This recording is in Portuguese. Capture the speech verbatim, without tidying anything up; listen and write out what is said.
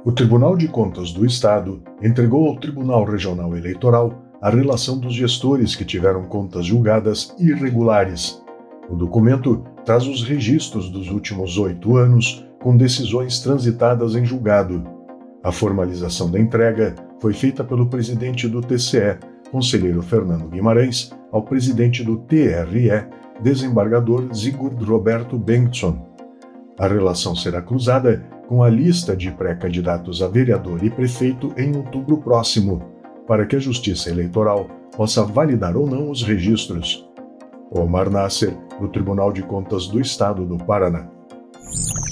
O Tribunal de Contas do Estado entregou ao Tribunal Regional Eleitoral a relação dos gestores que tiveram contas julgadas irregulares. O documento traz os registros dos últimos oito anos com decisões transitadas em julgado. A formalização da entrega foi feita pelo presidente do T C E, conselheiro Fernando Guimarães, ao presidente do T R E, desembargador Sigurd Roberto Bengtsson. A relação será cruzada com a lista de pré-candidatos a vereador e prefeito em outubro próximo, para que a Justiça Eleitoral possa validar ou não os registros. Omar Nasser, do Tribunal de Contas do Estado do Paraná.